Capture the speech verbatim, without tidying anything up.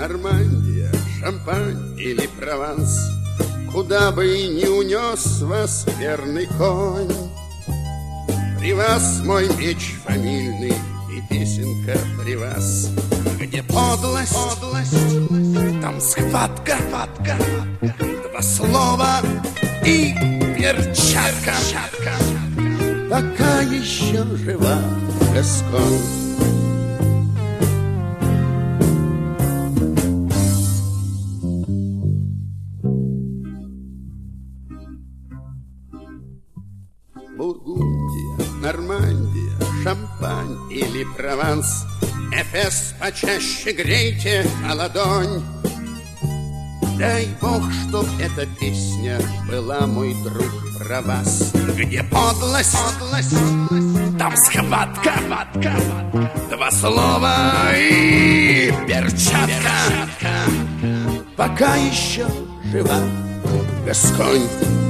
Нормандия, Шампань или Прованс, куда бы и не унес вас верный конь, при вас мой меч фамильный и песенка при вас. Где подлость, подлость, там схватка, схватка, два слова и перчатка. Пока еще жива Гасконь. Бургундия, Нормандия, Шампань или Прованс, Эфес почаще грейте на ладонь. Дай Бог, чтоб эта песня была, мой друг, про вас. Где подлость, подлость, там схватка, схватка, два слова и перчатка. Пока еще жива Гасконь.